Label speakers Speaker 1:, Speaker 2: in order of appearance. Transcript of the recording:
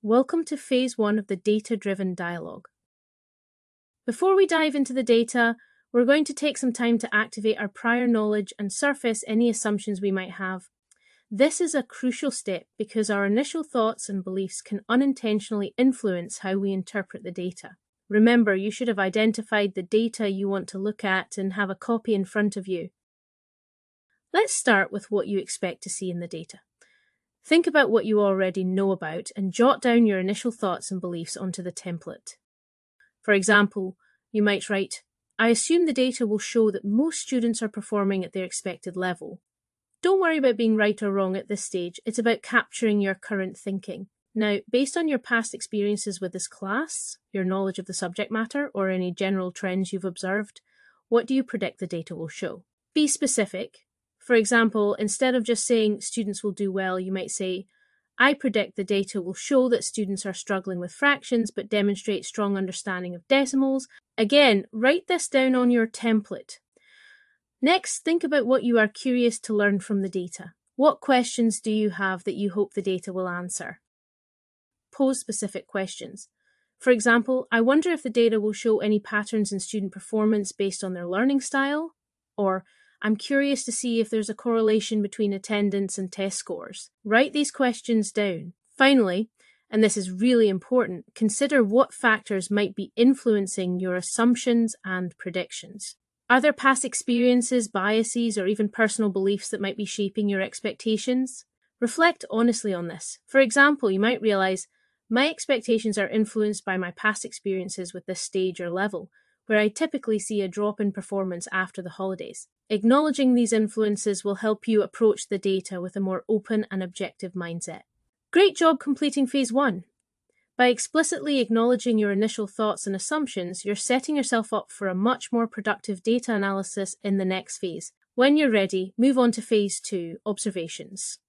Speaker 1: Welcome to Phase 1 of the Data-Driven Dialogue. Before we dive into the data, we're going to take some time to activate our prior knowledge and surface any assumptions we might have. This is a crucial step because our initial thoughts and beliefs can unintentionally influence how we interpret the data. Remember, you should have identified the data you want to look at and have a copy in front of you. Let's start with what you expect to see in the data. Think about what you already know about and jot down your initial thoughts and beliefs onto the template. For example, you might write, I assume the data will show that most students are performing at their expected level. Don't worry about being right or wrong at this stage, it's about capturing your current thinking. Now, based on your past experiences with this class, your knowledge of the subject matter, or any general trends you've observed, what do you predict the data will show? Be specific. For example, instead of just saying students will do well, you might say, I predict the data will show that students are struggling with fractions but demonstrate strong understanding of decimals. Again, write this down on your template. Next, think about what you are curious to learn from the data. What questions do you have that you hope the data will answer? Pose specific questions. For example, I wonder if the data will show any patterns in student performance based on their learning style, or I'm curious to see if there's a correlation between attendance and test scores. Write these questions down. Finally, and this is really important, consider what factors might be influencing your assumptions and predictions. Are there past experiences, biases, or even personal beliefs that might be shaping your expectations? Reflect honestly on this. For example, you might realize, my expectations are influenced by my past experiences with this stage or level, where I typically see a drop in performance after the holidays. Acknowledging these influences will help you approach the data with a more open and objective mindset. Great job completing Phase 1. By explicitly acknowledging your initial thoughts and assumptions, you're setting yourself up for a much more productive data analysis in the next phase. When you're ready, move on to Phase 2, Observations.